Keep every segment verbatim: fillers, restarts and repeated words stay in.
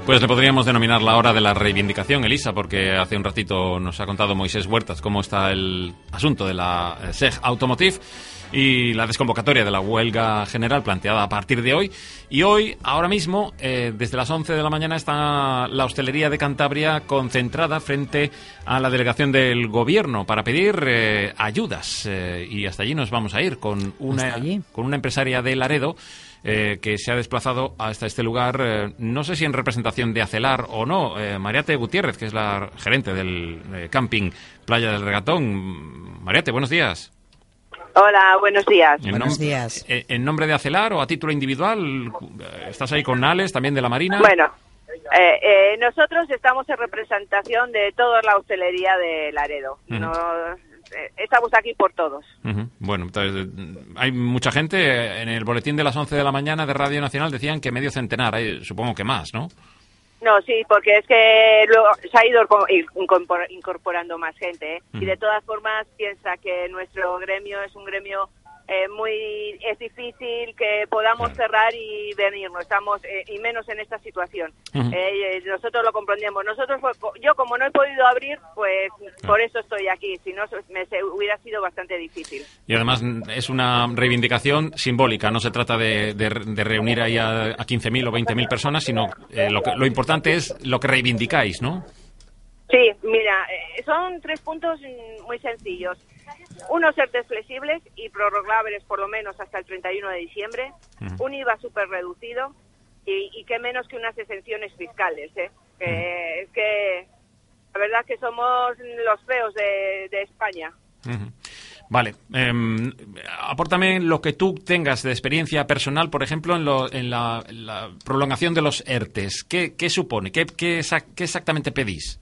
Pues le podríamos denominar la hora de la reivindicación, Elisa, porque hace un ratito nos ha contado Moisés Huertas cómo está el asunto de la S E G Automotive y la desconvocatoria de la huelga general planteada a partir de hoy. Y hoy, ahora mismo, eh, desde las once de la mañana, está la hostelería de Cantabria concentrada frente a la delegación del Gobierno para pedir eh, ayudas. Eh, y hasta allí nos vamos a ir con una, con una empresaria de Laredo eh, que se ha desplazado hasta este lugar, eh, no sé si en representación de Acelar o no. Eh, Mariate Gutiérrez, que es la gerente del eh, camping Playa del Regatón. Mariate, buenos días. Hola, buenos días. En Buenos días. ¿En nombre de Acelar o a título individual? ¿Estás ahí con Ales, también de la Marina? Bueno, eh, eh, nosotros estamos en representación de toda la hostelería de Laredo. Uh-huh. No, eh, estamos aquí por todos. Uh-huh. Bueno, entonces, hay mucha gente. En el boletín de las once de la mañana de Radio Nacional decían que medio centenar, hay, supongo que más, ¿no? No, sí, porque es que luego se ha ido incorporando más gente, ¿eh? Uh-huh. Y de todas formas piensa que nuestro gremio es un gremio eh, muy... es difícil que podamos claro. cerrar y venirnos, estamos, eh, y menos en esta situación. Uh-huh. Eh, nosotros lo comprendemos. Nosotros, yo como no he podido abrir, pues claro. por eso estoy aquí, si no me hubiera sido bastante difícil. Y además es una reivindicación simbólica, no se trata de, de, de reunir ahí a, a quince mil o veinte mil personas, sino eh, lo, que, lo importante es lo que reivindicáis, ¿no? Sí, mira, eh, son tres puntos muy sencillos. Unos E R Tes flexibles y prorrogables por lo menos hasta el treinta y uno de diciembre, uh-huh. un I V A súper reducido y, y qué menos que unas exenciones fiscales, ¿eh? Uh-huh. Eh, es que la verdad que somos los feos de, de España. Uh-huh. Vale, eh, apórtame lo que tú tengas de experiencia personal, por ejemplo, en, lo, en, la, en la prolongación de los E R Tes. ¿Qué, qué supone? ¿Qué, qué, qué exactamente pedís?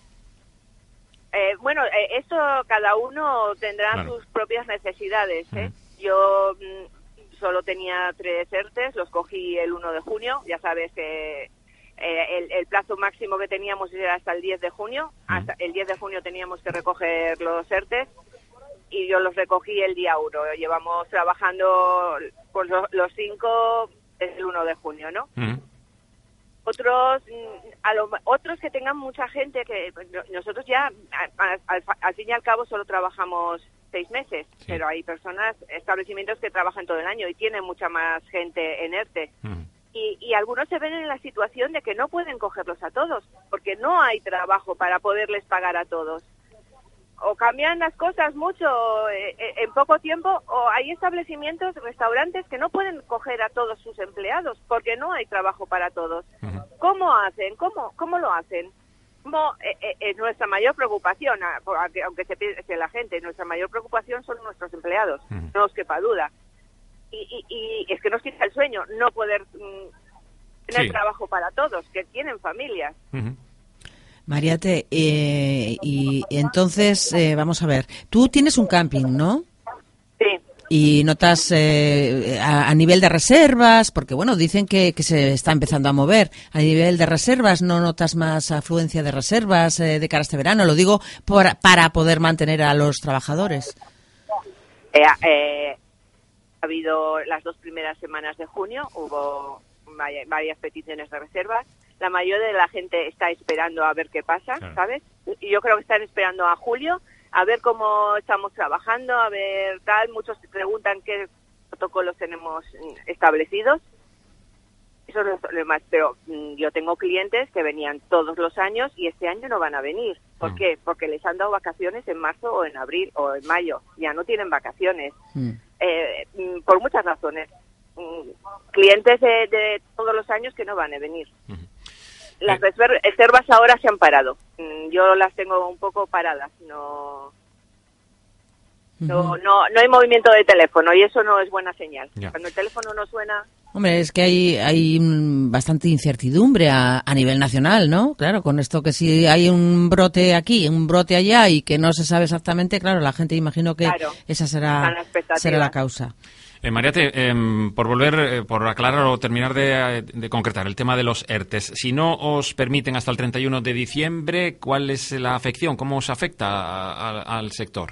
Eh, bueno, eh, esto cada uno tendrá claro. sus propias necesidades, ¿eh? Uh-huh. Yo mm, solo tenía tres E R Tes, los cogí el uno de junio, ya sabes que eh, el, el plazo máximo que teníamos era hasta el diez de junio, uh-huh. hasta el diez de junio teníamos que recoger los E R Tes y yo los recogí el día uno. Llevamos trabajando por los, los cinco desde el uno de junio, ¿no? Uh-huh. Otros a lo, otros que tengan mucha gente, que nosotros ya al, al, al fin y al cabo solo trabajamos seis meses, sí. pero hay personas, establecimientos que trabajan todo el año y tienen mucha más gente en E R T. Uh-huh. Y, y algunos se ven en la situación de que no pueden cogerlos a todos, porque no hay trabajo para poderles pagar a todos. O cambian las cosas mucho eh, en poco tiempo, o hay establecimientos, restaurantes que no pueden coger a todos sus empleados porque no hay trabajo para todos. Uh-huh. ¿Cómo hacen? ¿Cómo cómo lo hacen? Como, eh, eh, es nuestra mayor preocupación, aunque, aunque se piense la gente, nuestra mayor preocupación son nuestros empleados, uh-huh. no os quepa duda. Y, y, y es que nos quita el sueño no poder mm, tener sí. trabajo para todos, que tienen familias. Uh-huh. Mariate, eh, y entonces, eh, vamos a ver, tú tienes un camping, ¿no? Sí. Y notas eh, a, a nivel de reservas, porque bueno, dicen que, que se está empezando a mover, a nivel de reservas, ¿no notas más afluencia de reservas eh, de cara a este verano? Lo digo por, para poder mantener a los trabajadores. Eh, eh, ha habido las dos primeras semanas de junio, hubo varias peticiones de reservas. La mayoría de la gente está esperando a ver qué pasa, claro. ¿sabes? Y yo creo que están esperando a julio, a ver cómo estamos trabajando, a ver tal. Muchos se preguntan qué protocolos tenemos establecidos. Eso es lo más, pero yo tengo clientes que venían todos los años y este año no van a venir. ¿Por mm. qué? Porque les han dado vacaciones en marzo o en abril o en mayo. Ya no tienen vacaciones. Mm. Eh, por muchas razones. Clientes de, de todos los años que no van a venir. Uh-huh. Las eh. reservas ahora se han parado. Yo las tengo un poco paradas. No, uh-huh. no, no, no hay movimiento de teléfono y eso no es buena señal. Yeah. Cuando el teléfono no suena. Hombre, es que hay, hay bastante incertidumbre a, a nivel nacional, ¿no? Claro, con esto que si hay un brote aquí, un brote allá y que no se sabe exactamente, claro, la gente imagino que claro. esa será, será la causa. Eh, Mariate, eh, por volver, eh, por aclarar o terminar de, de concretar el tema de los E R Tes, si no os permiten hasta el treinta y uno de diciembre, ¿cuál es la afección? ¿Cómo os afecta a, a, al sector?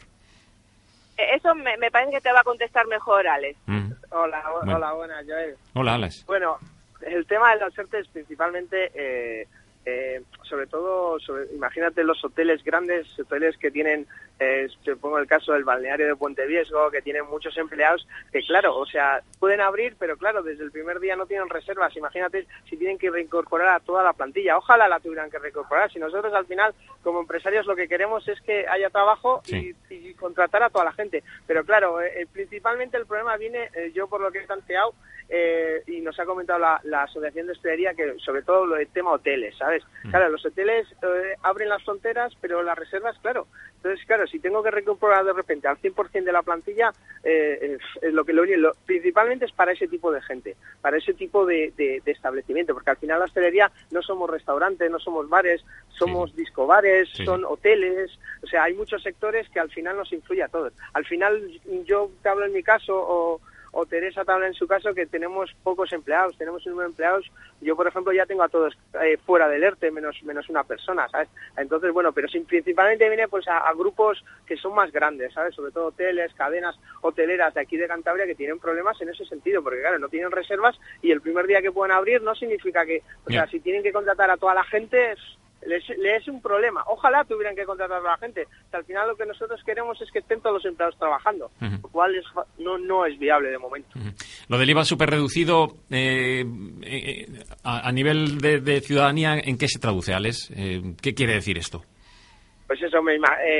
Eso me, me parece que te va a contestar mejor Alex. Mm. Hola, o, bueno. hola, buenas, Joel. Hola, Alex. Bueno, el tema de los ERTE es principalmente... Eh, Eh, sobre todo, sobre, imagínate los hoteles grandes, hoteles que tienen, eh, te pongo el caso del balneario de Puente Viesgo, que tienen muchos empleados, que claro, o sea, pueden abrir, pero claro, desde el primer día no tienen reservas. Imagínate si tienen que reincorporar a toda la plantilla. Ojalá la tuvieran que reincorporar. Si nosotros al final, como empresarios, lo que queremos es que haya trabajo sí. y, y contratar a toda la gente. Pero claro, eh, principalmente el problema viene, eh, yo por lo que he tanteado, Eh, y nos ha comentado la, la Asociación de Hostelería que sobre todo lo del tema hoteles, ¿sabes? Mm. Claro, los hoteles eh, abren las fronteras, pero las reservas, claro. Entonces, claro, si tengo que reincorporar de repente al cien por ciento de la plantilla, eh, es lo que lo, lo principalmente es para ese tipo de gente, para ese tipo de, de, de establecimiento, porque al final la hostelería no somos restaurantes, no somos bares, somos sí. discobares, sí. son hoteles, o sea, hay muchos sectores que al final nos influye a todos. Al final, yo te hablo en mi caso, o o Teresa te habla en su caso, que tenemos pocos empleados, tenemos un número de empleados, yo por ejemplo ya tengo a todos eh, fuera del ERTE, menos menos una persona, ¿sabes? Entonces, bueno, pero si, principalmente viene pues a, a grupos que son más grandes, ¿sabes? Sobre todo hoteles, cadenas hoteleras de aquí de Cantabria que tienen problemas en ese sentido, porque claro, no tienen reservas y el primer día que puedan abrir no significa que, o sea, si tienen que contratar a toda la gente... Les, les es un problema. Ojalá tuvieran que contratar a la gente. O sea, al final lo que nosotros queremos es que estén todos los empleados trabajando, uh-huh. lo cual es, no, no es viable de momento. Uh-huh. Lo del I V A súper reducido, eh, eh, a, a nivel de, de ciudadanía, ¿en qué se traduce, Alex? Eh, ¿Qué quiere decir esto? Pues eso, me,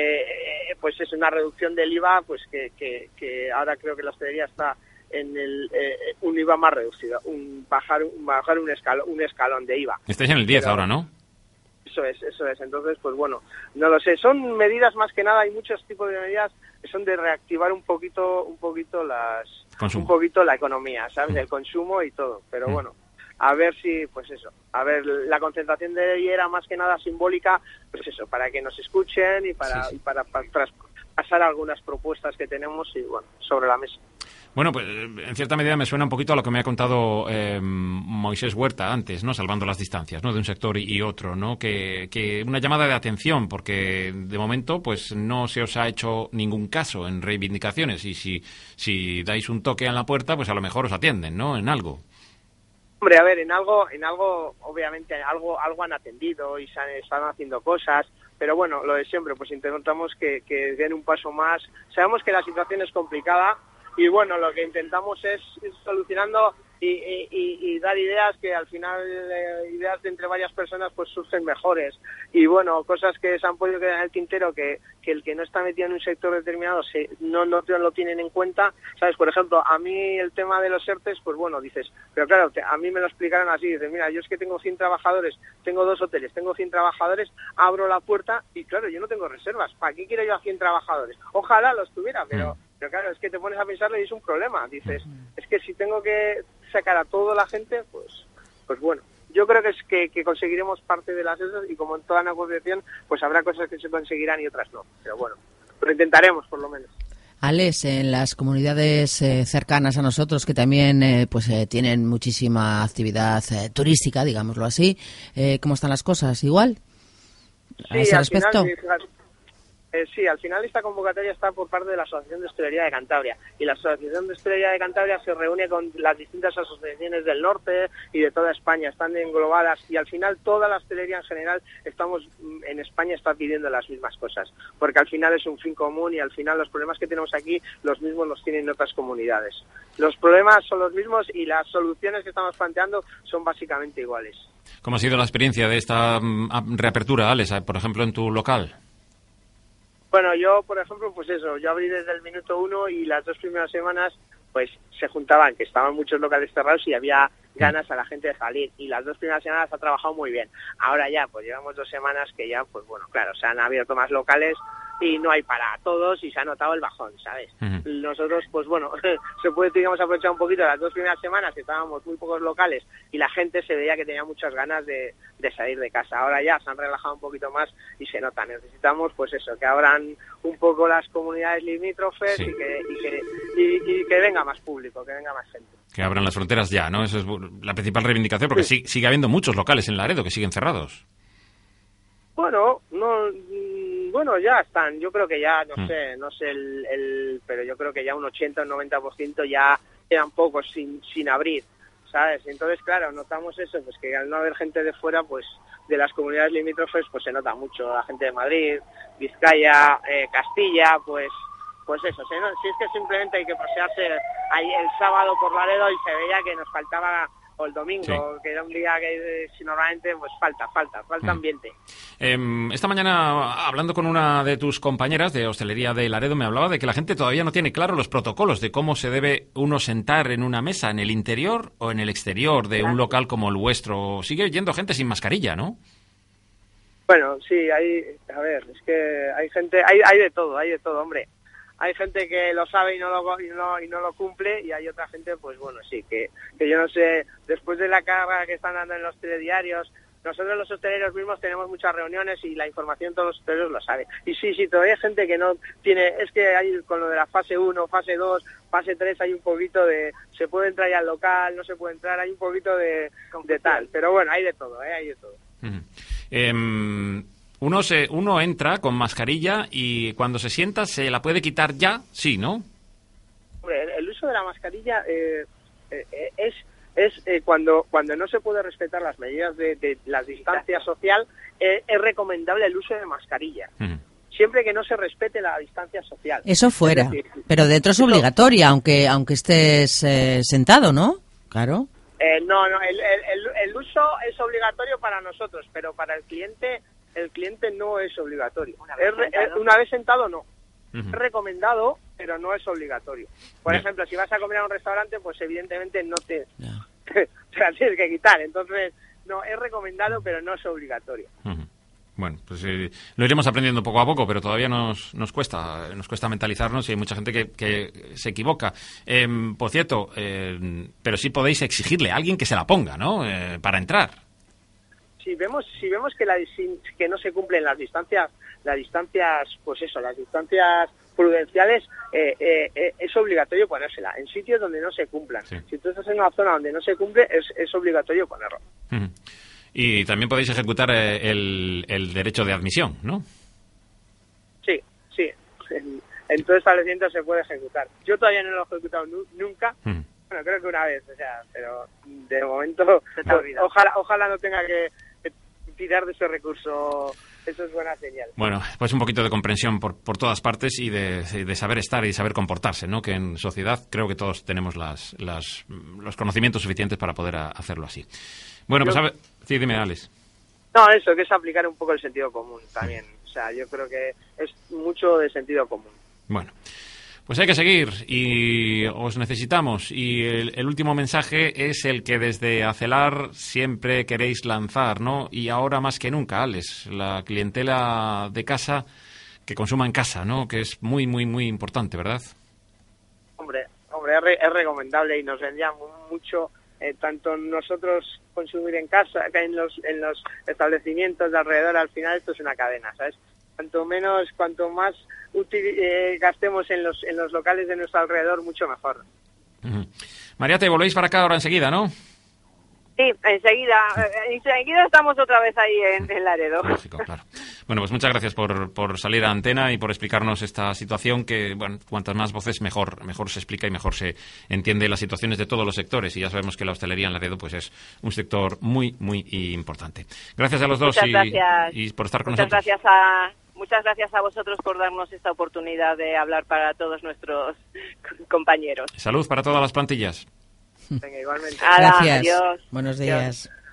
eh, pues es una reducción del I V A, pues que, que, que ahora creo que la hostelería está en el eh, un I V A más reducido, un bajar, un, bajar un, escalón, un escalón de I V A. Estáis en el diez Pero, ahora, ¿no? Eso es, eso es. Entonces, pues bueno, no lo sé. Son medidas más que nada, hay muchos tipos de medidas que son de reactivar un poquito, un poquito las, consumo. un poquito la economía, ¿sabes? Mm. El consumo y todo. Pero mm. bueno, a ver si, pues eso, a ver, la concentración de hoy era más que nada simbólica, pues eso, para que nos escuchen y para, sí, sí. y para, para, para pasar algunas propuestas que tenemos y bueno, sobre la mesa. Bueno, pues en cierta medida me suena un poquito a lo que me ha contado eh, Moisés Huerta antes, ¿no? Salvando las distancias, ¿no? De un sector y otro, ¿no? Que, que una llamada de atención, porque de momento pues no se os ha hecho ningún caso en reivindicaciones y si, si dais un toque en la puerta, pues a lo mejor os atienden, ¿no? En algo. Hombre, a ver, en algo, en algo, obviamente algo, algo han atendido y se han, están haciendo cosas, pero bueno, lo de siempre, pues intentamos que, que den un paso más. Sabemos que la situación es complicada. Y bueno, lo que intentamos es ir solucionando y, y, y dar ideas que al final, eh, ideas de entre varias personas, pues surgen mejores. Y bueno, cosas que se han podido quedar en el tintero, que, que el que no está metido en un sector determinado se, no, no lo tienen en cuenta. ¿Sabes? Por ejemplo, a mí el tema de los ERTES, pues bueno, dices, pero claro, te, a mí me lo explicaron así, dices, mira, yo es que tengo cien trabajadores, tengo dos hoteles, tengo cien trabajadores, abro la puerta y claro, yo no tengo reservas. ¿Para qué quiero yo a cien trabajadores? Ojalá los tuviera, pero... Pero claro, es que te pones a pensarlo y es un problema. Dices, es que si tengo que sacar a toda la gente, pues pues bueno. Yo creo que es que, que conseguiremos parte de las esas y como en toda negociación, pues habrá cosas que se conseguirán y otras no. Pero bueno, lo intentaremos por lo menos. Alex, en las comunidades eh, cercanas a nosotros que también eh, pues eh, tienen muchísima actividad eh, turística, digámoslo así, eh, ¿cómo están las cosas? ¿Igual? ¿A sí, ese al respecto? Final, Eh, sí, al final esta convocatoria está por parte de la Asociación de Hostelería de Cantabria y la Asociación de Hostelería de Cantabria se reúne con las distintas asociaciones del norte y de toda España, están englobadas y al final toda la hostelería en general estamos en España está pidiendo las mismas cosas, porque al final es un fin común y al final los problemas que tenemos aquí los mismos los tienen en otras comunidades. Los problemas son los mismos y las soluciones que estamos planteando son básicamente iguales. ¿Cómo ha sido la experiencia de esta um, reapertura, Alex, por ejemplo, en tu local? Bueno, yo, por ejemplo, pues eso, yo abrí desde el minuto uno y las dos primeras semanas, pues se juntaban, que estaban muchos locales cerrados y había ganas a la gente de salir. Y las dos primeras semanas ha trabajado muy bien. Ahora ya, pues llevamos dos semanas que ya, pues bueno, claro, se han abierto más locales y no hay para todos y se ha notado el bajón, ¿sabes? Uh-huh. Nosotros, pues bueno, se puede, digamos, aprovechar un poquito las dos primeras semanas que estábamos muy pocos locales y la gente se veía que tenía muchas ganas de, de salir de casa. Ahora ya se han relajado un poquito más y se nota. Necesitamos, pues eso, que abran un poco las comunidades limítrofes sí. y, que, y, que, y, y que venga más público, que venga más gente. Que abran las fronteras ya, ¿no? Eso es la principal reivindicación, porque sí. sigue habiendo muchos locales en Laredo que siguen cerrados. Bueno, no, bueno, ya están. Yo creo que ya, no mm. sé, no sé el, el, pero yo creo que ya un ochenta o un noventa por ciento ya quedan pocos sin sin abrir, ¿sabes? Entonces, claro, notamos eso, pues que al no haber gente de fuera, pues de las comunidades limítrofes, pues se nota mucho. La gente de Madrid, Vizcaya, eh, Castilla, pues pues eso. Si, no, si es que simplemente hay que pasearse ahí el sábado por Laredo y se veía que nos faltaba, o el domingo, sí. que era un día que si normalmente pues falta, falta, falta mm. ambiente. Eh, esta mañana, hablando con una de tus compañeras de hostelería de Laredo, me hablaba de que la gente todavía no tiene claro los protocolos de cómo se debe uno sentar en una mesa, en el interior o en el exterior de claro. un local como el vuestro. Sigue yendo gente sin mascarilla, ¿no? Bueno, sí, hay, a ver, es que hay gente, hay, hay de todo, hay de todo, hombre. Hay gente que lo sabe y no lo, y no, y no lo cumple, y hay otra gente, pues bueno, sí, que, que yo no sé, después de la carga que están dando en los telediarios, nosotros los hosteleros mismos tenemos muchas reuniones y la información todos los hosteleros lo saben. Y sí, sí, todavía hay gente que no tiene, es que hay con lo de la fase uno, fase dos, fase tres, hay un poquito de, se puede entrar ya al local, no se puede entrar, hay un poquito de, de tal, pero bueno, hay de todo, ¿eh? Hay de todo. Uh-huh. Eh... Uno se uno entra con mascarilla y cuando se sienta se la puede quitar ya, sí, ¿no? Hombre, el, el uso de la mascarilla eh, eh, es es eh, cuando cuando no se puede respetar las medidas de, de la distancia social, eh, es recomendable el uso de mascarilla. Uh-huh. Siempre que no se respete la distancia social. Eso fuera, es decir, pero dentro es obligatoria, aunque aunque estés eh, sentado, ¿no? Claro. Eh, no, no, el, el, el uso es obligatorio para nosotros, pero para el cliente el cliente no es obligatorio. Una vez, es, sentado. Una vez sentado, no. Uh-huh. Es recomendado, pero no es obligatorio. Por yeah. ejemplo, si vas a comer a un restaurante, pues evidentemente no te, yeah. te la tienes que quitar. Entonces, no, es recomendado, pero no es obligatorio. Uh-huh. Bueno, pues eh, lo iremos aprendiendo poco a poco, pero todavía nos, nos cuesta nos cuesta mentalizarnos y hay mucha gente que, que se equivoca. Eh, por cierto, eh, pero sí podéis exigirle a alguien que se la ponga, ¿no? Eh, para entrar. Si vemos si vemos que la que no se cumplen las distancias las distancias pues eso las distancias prudenciales eh, eh, eh, es obligatorio ponérsela en sitios donde no se cumplan. Sí. Si tú estás en una zona donde no se cumple es, es obligatorio ponerlo. Uh-huh. Y también podéis ejecutar eh, el, el derecho de admisión, ¿no? Sí, sí. En, en todo establecimiento se puede ejecutar. Yo todavía no lo he ejecutado nu- nunca. Uh-huh. Bueno, creo que una vez, o sea, pero de momento ojalá ojalá no tenga que tirar de ese recurso. Eso es buena señal. Bueno, pues un poquito de comprensión por, por todas partes y de, de saber estar y saber comportarse, ¿no? Que en sociedad creo que todos tenemos las, las los conocimientos suficientes para poder a, hacerlo así. Bueno, yo, pues a ver, sí, dime, Alex. No, eso, que es aplicar un poco el sentido común también. O sea, yo creo que es mucho de sentido común. Bueno. Pues hay que seguir y os necesitamos. Y el, el último mensaje es el que desde Acelar siempre queréis lanzar, ¿no? Y ahora más que nunca, Alex, la clientela de casa que consuma en casa, ¿no? Que es muy, muy, muy importante, ¿verdad? Hombre, hombre, es, re, es recomendable y nos vendría mucho eh, tanto nosotros consumir en casa, en los, en los establecimientos de alrededor. Al final esto es una cadena, ¿sabes? Cuanto menos, cuanto más util, eh, gastemos en los en los locales de nuestro alrededor, mucho mejor. Uh-huh. María, te volvéis para acá ahora enseguida, ¿no? Sí, enseguida. Enseguida estamos otra vez ahí en, en Laredo. Lógico, claro. Bueno, pues muchas gracias por, por salir a antena y por explicarnos esta situación que, bueno, cuantas más voces mejor mejor se explica y mejor se entiende las situaciones de todos los sectores. Y ya sabemos que la hostelería en Laredo pues es un sector muy, muy importante. Gracias a los dos y, y por estar con muchas nosotros. Gracias a... Muchas gracias a vosotros por darnos esta oportunidad de hablar para todos nuestros compañeros. Salud para todas las plantillas. Venga, igualmente. Gracias. Adiós. Buenos días. Adiós.